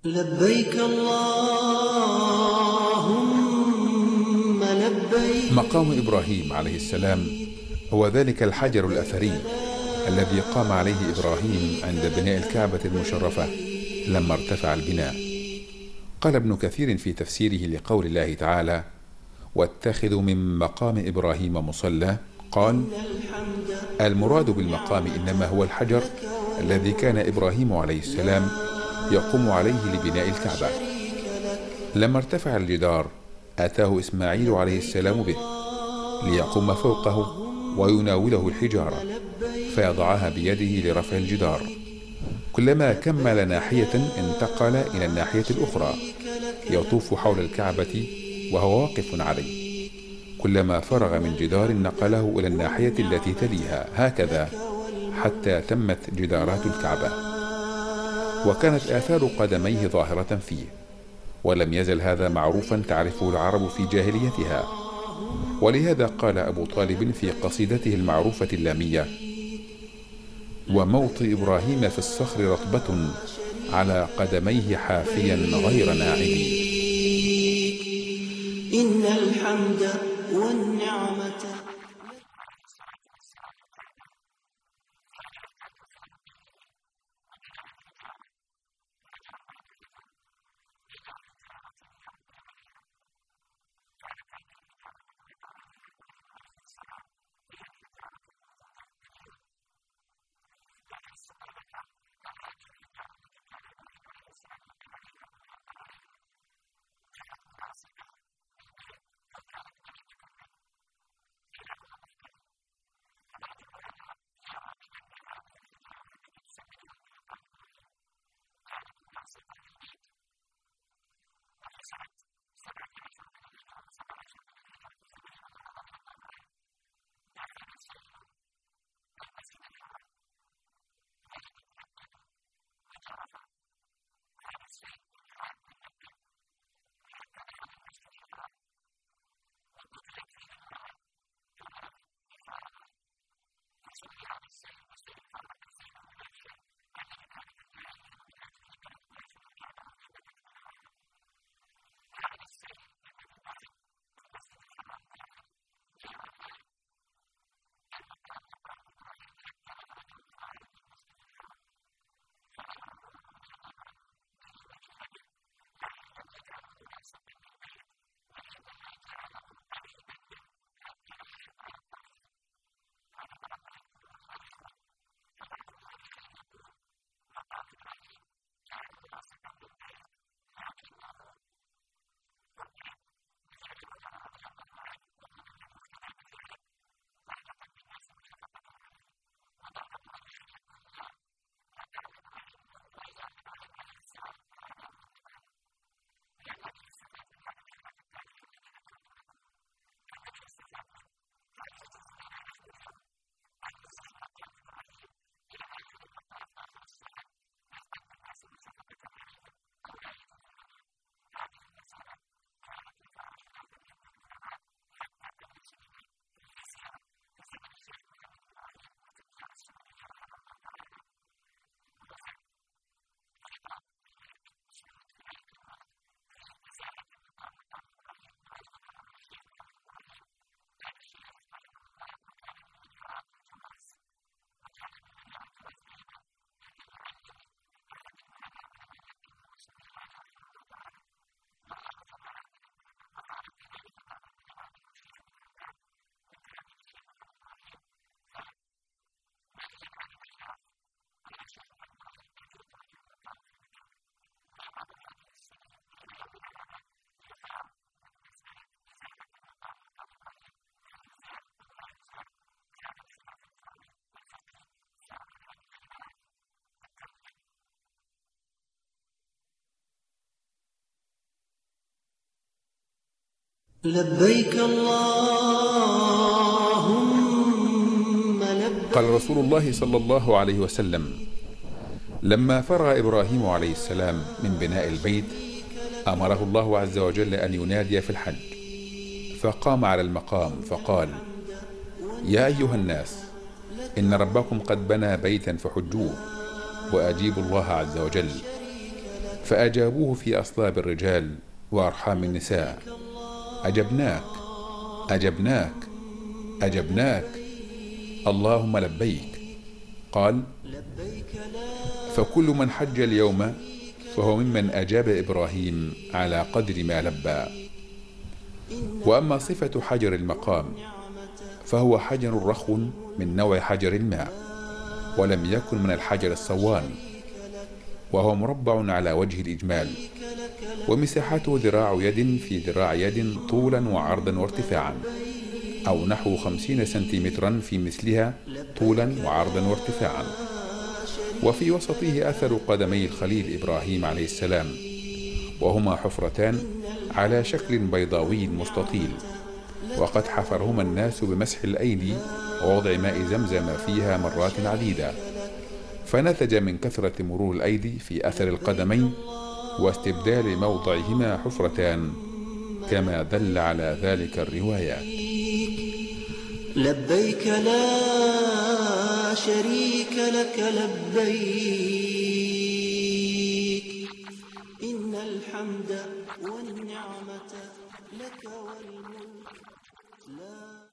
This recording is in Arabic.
لبيك اللهم لبيك. مقام إبراهيم عليه السلام هو ذلك الحجر الأثري الذي قام عليه إبراهيم عند بناء الكعبة المشرفة لما ارتفع البناء. قال ابن كثير في تفسيره لقول الله تعالى: واتخذوا من مقام إبراهيم مصلى، قال: المراد بالمقام إنما هو الحجر الذي كان إبراهيم عليه السلام يقوم عليه لبناء الكعبة. لما ارتفع الجدار أتاه إسماعيل عليه السلام به ليقوم فوقه ويناوله الحجارة فيضعها بيده لرفع الجدار. كلما كمل ناحية انتقل إلى الناحية الأخرى يطوف حول الكعبة وهو واقف عليه. كلما فرغ من جدار نقله إلى الناحية التي تليها، هكذا حتى تمت جدارات الكعبة. وكانت آثار قدميه ظاهرة فيه، ولم يزل هذا معروفا تعرفه العرب في جاهليتها. ولهذا قال أبو طالب في قصيدته المعروفة اللامية: وموطئ إبراهيم في الصخر رطبة على قدميه حافيا غير ناعم. إن الحمد والنعمة. لبيك اللهم لبيك. قال رسول الله صلى الله عليه وسلم: لما فرغ إبراهيم عليه السلام من بناء البيت أمره الله عز وجل أن ينادي في الحج، فقام على المقام فقال: يا أيها الناس، إن ربكم قد بنى بيتا فحجوه وأجيبوا الله عز وجل. فأجابوه في أصلاب الرجال وأرحام النساء: أجبناك أجبناك أجبناك، اللهم لبيك. قال: فكل من حج اليوم فهو ممن أجاب إبراهيم على قدر ما لبى. وأما صفة حجر المقام فهو حجر رخو من نوع حجر الماء، ولم يكن من الحجر الصوان، وهو مربع على وجه الإجمال، ومساحته ذراع يد في ذراع يد طولا وعرضا وارتفاعا، أو نحو 50 سنتيمترا في مثلها طولا وعرضا وارتفاعا. وفي وسطه أثر قدمي الخليل إبراهيم عليه السلام، وهما حفرتان على شكل بيضاوي مستطيل، وقد حفرهما الناس بمسح الأيدي ووضع ماء زمزم فيها مرات عديدة، فنتج من كثرة مرور الأيدي في أثر القدمين واستبدال موضعهما حفرتان، كما دل على ذلك الروايات. لبيك لا شريك لك لبيك، إن الحمد والنعمة لك والملك لا